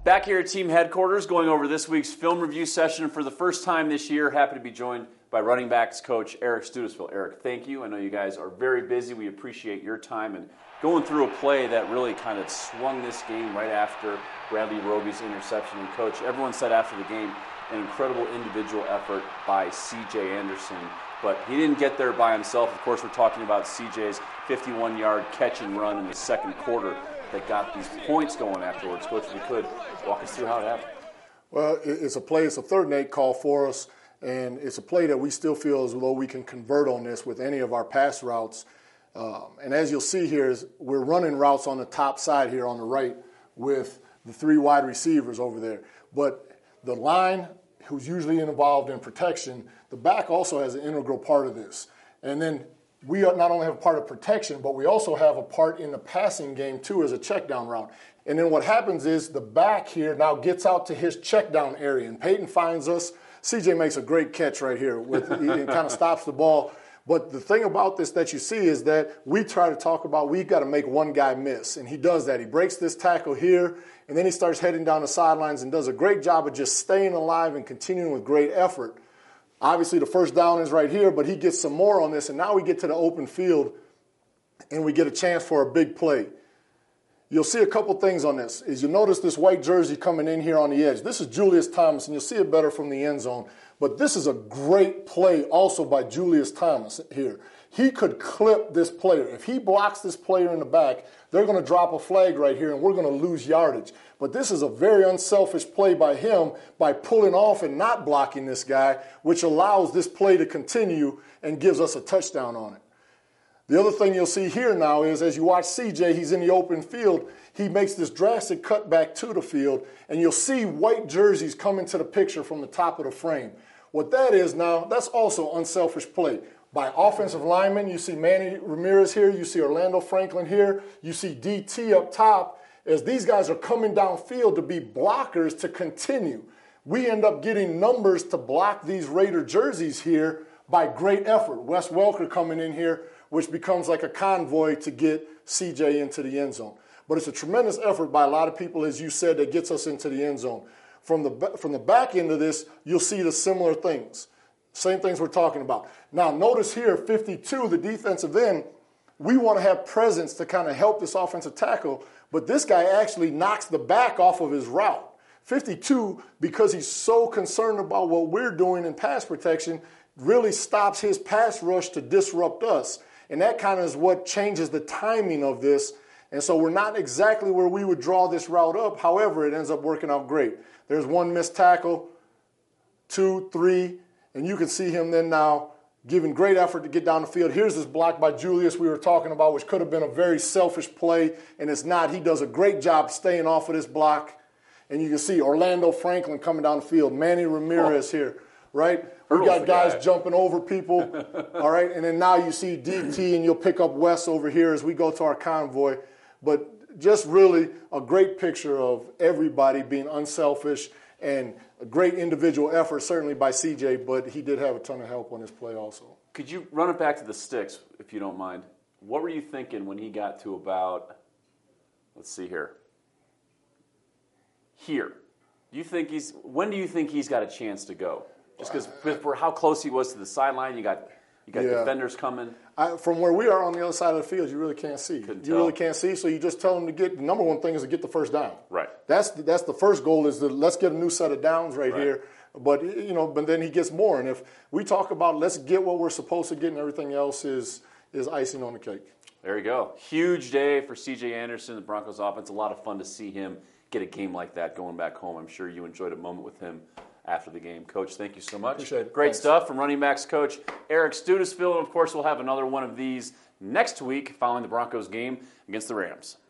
Back here at team headquarters, going over this week's film review session for the first time this year. Happy to be joined by running backs coach Eric Studesville. Eric, thank you. I know you guys are very busy. We appreciate your time and going through a play that really kind of swung this game right after Bradley Roby's interception. And coach, everyone said after the game, an incredible individual effort by C.J. Anderson, but he didn't get there by himself. Of course, we're talking about C.J.'s 51-yard catch and run in the second quarter that got these points going afterwards. Coach, if you could, walk us through how it happened. Well, it's a play, it's a 3rd and 8 call for us, and it's a play that we still feel as though we can convert on this with any of our pass routes. And as you'll see here, is we're running routes on the top side here on the right with the 3 wide receivers over there. But the line, who's usually involved in protection, the back also has an integral part of this. And then we not only have a part of protection, but we also have a part in the passing game too as a check down route. And then what happens is the back here now gets out to his check down area, and Peyton finds us. CJ makes a great catch right here. He kind of stops the ball. But the thing about this that you see is that we try to talk about we've got to make one guy miss, and he does that. He breaks this tackle here, and then he starts heading down the sidelines and does a great job of just staying alive and continuing with great effort. Obviously, the first down is right here, but he gets some more on this, and now we get to the open field, and we get a chance for a big play. You'll see a couple things on this. Is you notice this white jersey coming in here on the edge. This is Julius Thomas, and you'll see it better from the end zone. But this is a great play also by Julius Thomas here. He could clip this player. If he blocks this player in the back, they're going to drop a flag right here, and we're going to lose yardage. But this is a very unselfish play by him by pulling off and not blocking this guy, which allows this play to continue and gives us a touchdown on it. The other thing you'll see here now is as you watch CJ, he's in the open field. He makes this drastic cut back to the field, and you'll see white jerseys come into the picture from the top of the frame. What that is now, that's also unselfish play. By offensive linemen, you see Manny Ramirez here, you see Orlando Franklin here, you see DT up top. As these guys are coming downfield to be blockers to continue, we end up getting numbers to block these Raider jerseys here by great effort. Wes Welker coming in here, which becomes like a convoy to get CJ into the end zone. But it's a tremendous effort by a lot of people, as you said, that gets us into the end zone. From the back end of this, you'll see the similar things. Same things we're talking about. Now, notice here, 52, the defensive end, we want to have presence to kind of help this offensive tackle, but this guy actually knocks the back off of his route. 52, because he's so concerned about what we're doing in pass protection, really stops his pass rush to disrupt us. And that kind of is what changes the timing of this. And so we're not exactly where we would draw this route up. However, it ends up working out great. There's 1 missed tackle, 2, 3, and you can see him then now giving great effort to get down the field. Here's this block by Julius we were talking about, which could have been a very selfish play, and it's not. He does a great job staying off of this block. And you can see Orlando Franklin coming down the field, Manny Ramirez here, right? We got guys jumping over people, all right? And then now you see DT, and you'll pick up Wes over here as we go to our convoy. But just really a great picture of everybody being unselfish and a great individual effort, certainly by CJ, but he did have a ton of help on this play also. Could you run it back to the sticks, if you don't mind? What were you thinking when he got to about, let's see here, here? When do you think he's got a chance to go? Just because for how close he was to the sideline, you got defenders coming. From where we are on the other side of the field, you really can't see. Really can't see, so you just tell them to get. The number one thing is to get the first down. Right. That's the first goal is let's get a new set of downs right here. But but then he gets more. And if we talk about let's get what we're supposed to get, and everything else is icing on the cake. There you go. Huge day for C.J. Anderson, the Broncos offense. A lot of fun to see him get a game like that going back home. I'm sure you enjoyed a moment with him after the game. Coach, thank you so much. Appreciate it. Great Thanks. stuff from running backs coach Eric Studesville. And, of course, we'll have another one of these next week following the Broncos game against the Rams.